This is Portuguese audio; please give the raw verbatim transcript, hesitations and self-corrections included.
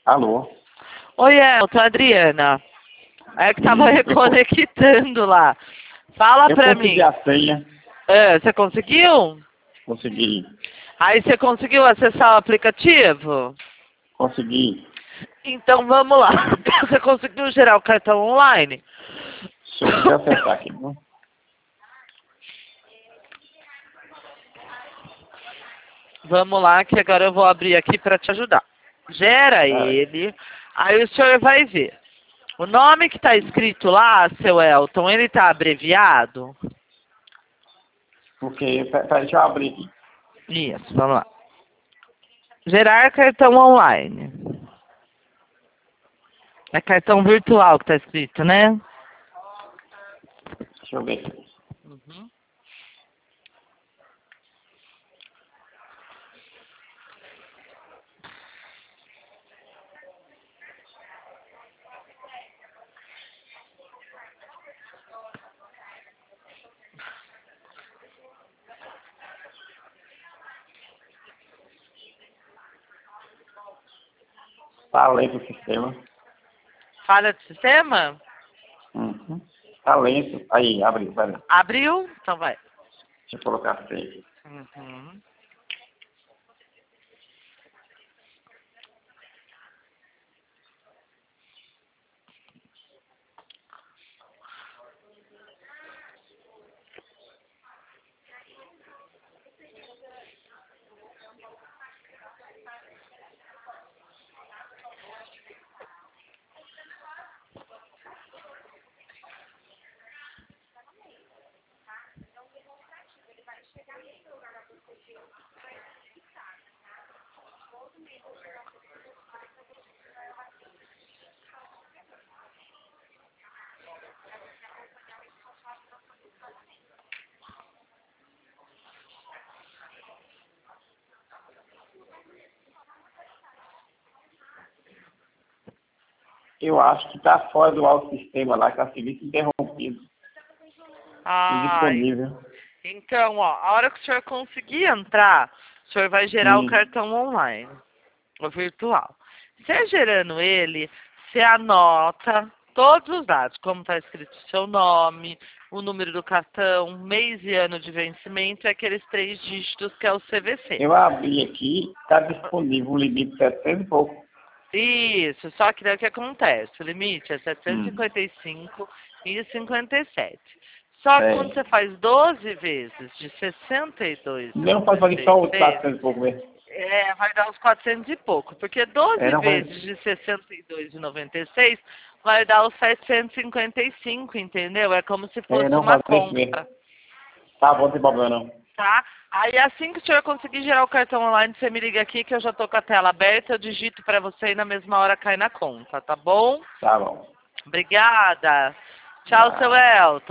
Alô? Oi, Elton, Adriana. É que tava reconectando lá. Fala Eu pra consegui mim. a senha. É, você conseguiu? Consegui. Aí você conseguiu acessar o aplicativo? Consegui. Então vamos lá. Você conseguiu gerar o cartão online? Deixa eu, deixa eu acertar aqui. Viu? Vamos lá, que agora eu vou abrir aqui para te ajudar. Gera Peraí. ele, aí o senhor vai ver. O nome que está escrito lá, seu Elton, ele está abreviado? Porque, peraí, deixa eu abrir aqui. Isso, vamos lá. Gerar cartão online. É cartão virtual que está escrito, né? Deixa eu ver aqui. Uhum. Tá lento o sistema. Falha do sistema? Uhum. Tá lento. Aí, abriu, peraí. Abriu? Então vai. Deixa eu colocar a senha. Uhum. Eu acho que tá fora do alto sistema lá, que tá serviço interrompido. Ai, Indisponível. então, ó, a hora que o senhor conseguir entrar, o senhor vai gerar o Hum. cartão online, o virtual. Você gerando ele, você anota todos os dados, como está escrito o seu nome, o número do cartão, mês e ano de vencimento e aqueles três dígitos que é o C V C. Eu abri aqui, tá disponível o limite de setecentos e pouco. Isso, só que daí o que acontece? O limite é setecentos e Hum. cinquenta e cinco e cinquenta e sete. Só que quando É. você faz doze vezes de sessenta e dois e Não pode fazer noventa só e os seis, quatrocentos e pouco mesmo. é, vai dar uns quatrocentos e pouco, porque É, doze não vai. vezes de sessenta e dois e noventa e seis vai dar os setecentos e cinquenta e cinco, entendeu? É como se É, fosse não uma fazer isso mesmo. compra, Tá bom, não tem problema não. tá? Aí assim que o senhor conseguir gerar o cartão online, você me liga aqui que eu já tô com a tela aberta, eu digito para você e na mesma hora cai na conta, tá bom? Tá bom. Obrigada. Tchau, seu Tá. Elton.